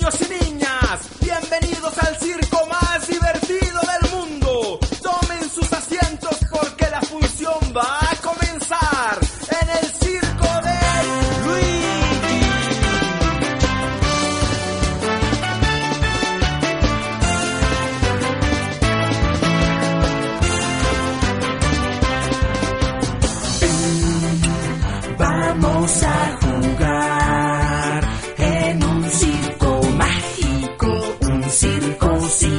niños y niñas, bienvenidos al circo más divertido del mundo. Tomen sus asientos porque la función va a comenzar en el circo de Luigi. Vamos a jugar.